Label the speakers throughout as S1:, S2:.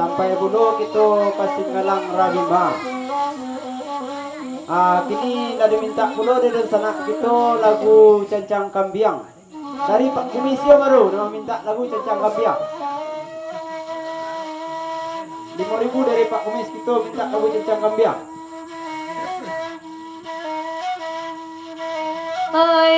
S1: sampai dulu kita kasih ngalang rahimah. Kini lagi minta pula dari sana kita lagu Cancang Kambiang dari Pak Komisio baru nama minta lagu Cancang Kambiang. 5.000 dari Pak Komis kita minta lagu Cancang Kambiang.
S2: Oi,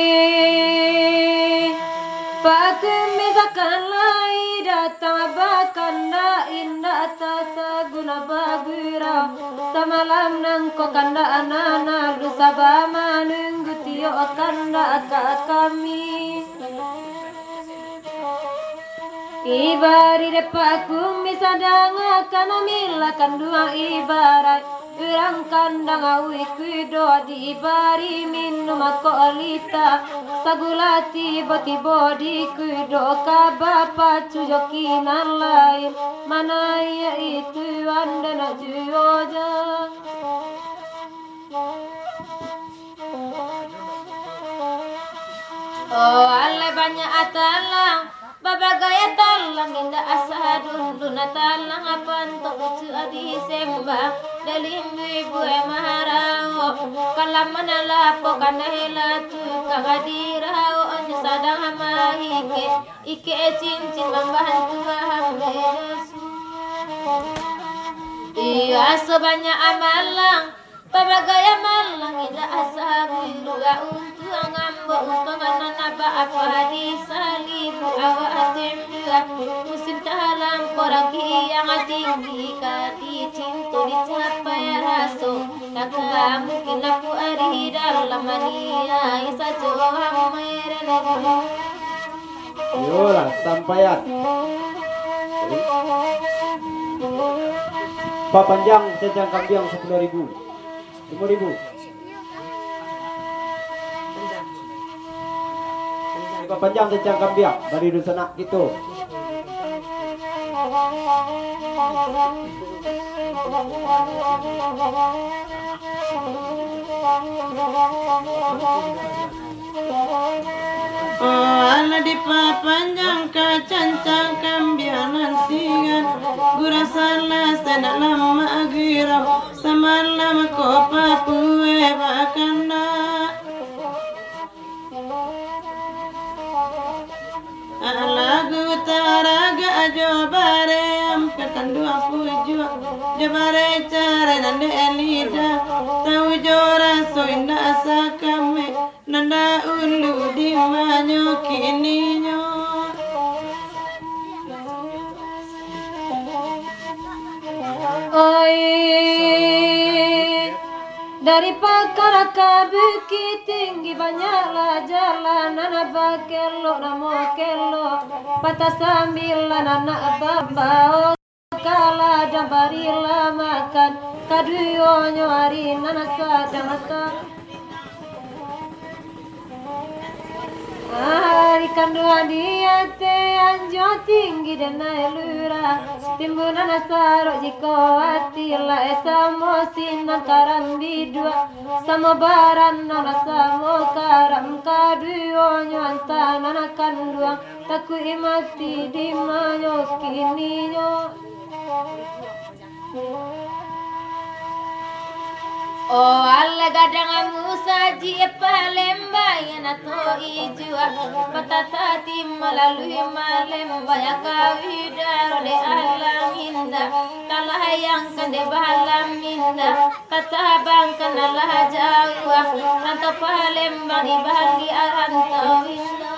S2: Pak Komis akan lai datang bakanda indah tata guna bagura samalam nangko kanda anana lu sabama nunggu tio kanda akat kami ibari depak Komis adang akan milakan dua ibarat urang kandang awi kudo di ibari minum ako alita sagulati tiba-tiba di kudo ka bapa cujokinan lain mana ya itu anda nak juoja oh ale banyak atalang Baba gaya talang inda asadun duna talang apan to ucu adi semba dalim ibu maharao kalamana lapo kana helatu kagadirawo onyo sadang hama ike cincin membantu hambesu iya so banyak amalang Baba gaya malang inda asabu dua untuk ngambo untuk naba apa di salibu awa atendua musim talam koragi yang tinggi kati cinta dicapai raso kakak mungkin aku ari dalam mania isa coba merene
S1: yolah sampaian Pak Panjang Cancang Kambiang 10.000 5.000 Pak Panjang Cancang Kambiang dari Dusanak gitu.
S3: Ala di papanjang ka Cancang Kambiang nantian gura salah senak lama agira samalam ko papue bakanda lagu taraga ajo bare am kekandu aku jo jabare cara nande elida tau jora so inda asakame nanda ulu di manyo kininyo
S2: oi dari pakar ke bukit tinggi banyaklah jalan anak bakelo namo kelo patah sambil anak bambao kala dambarila makan kaduyo nyari nana sadang hari kandungan dia te anjo tinggi dan lura timbunan asaro jiko hati la esamo sinan karam bidua samo baran nana samo karam kaduyo nyanta nana kanduang taku imati di manyo kininyo oh alla gadang musaji palemba yana to ijua patatati malalui malemba ya kawida le alam inda kalah yang kande balam inda katabang kanalah jawa nanto palemba di bagi arantau inda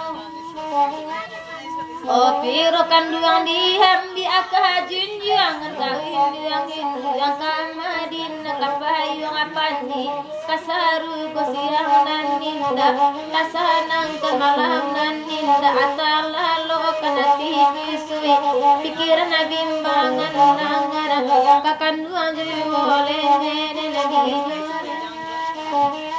S2: oh piro kandungan dihambi akah junjang kawin yang kamadin kapayu ngapandi kasaru kosiang naninda kasanang kemalam naninda atalalo kanati bisui pikiran bimbangan nangan kakandungan jadi boleh lagi